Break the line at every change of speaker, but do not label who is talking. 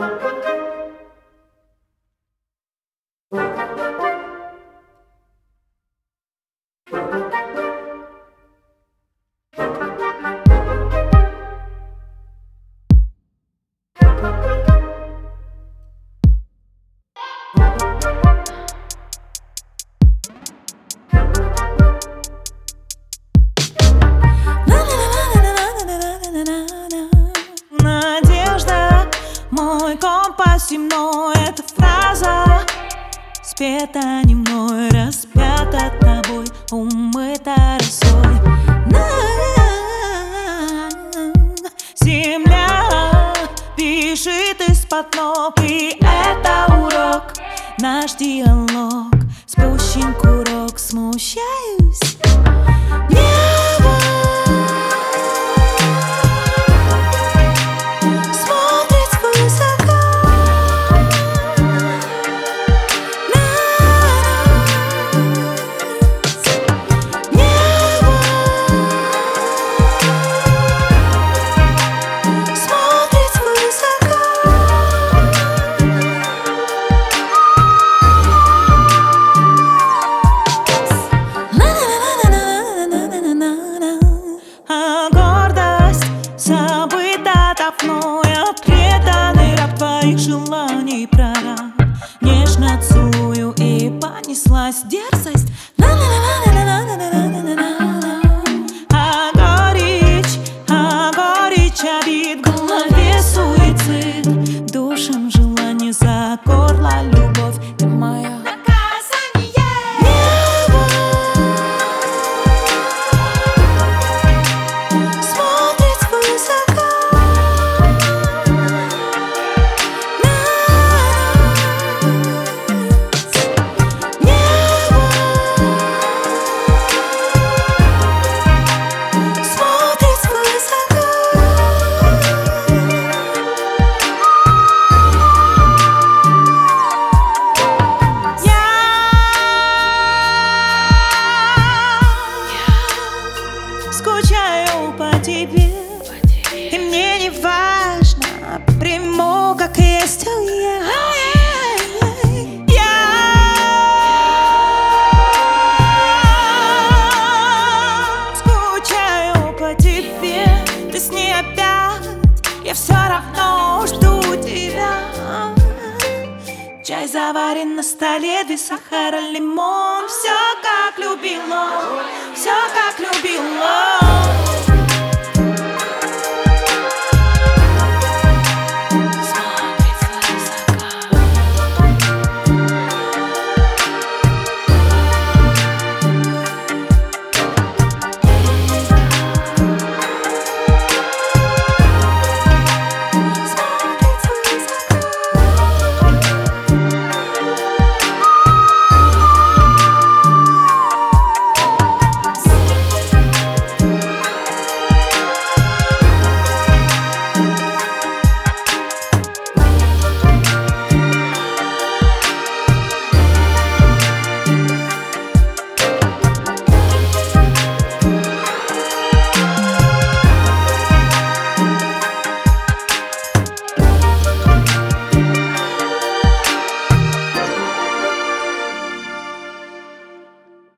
Надежда, мой компас земной, эта фраза спета не мной, распята тобой, умыта росой. Земля пишет из-под ног, и это урок, наш диалог. Спущен курок, смущаюсь. Небо смотрит свысока на нас. Небо смотрит свысока. А гордость забыта давно, я преданный раб твоих желаний, прораб. Нежно целую, и понеслась дерзость. А горечь обид, в голове суицид, душам желание за горло любовь. Ты моя наказание. Небо смотрит свысока на нас. Небо смотрит свысока. Я скучаю по тебе, и мне не важно, приму, как есть я. Скучаю по тебе, ты с ней опять, я все равно жду тебя. Чай заварен на столе, 2 сахара, лимон. Все как любила, все как любила.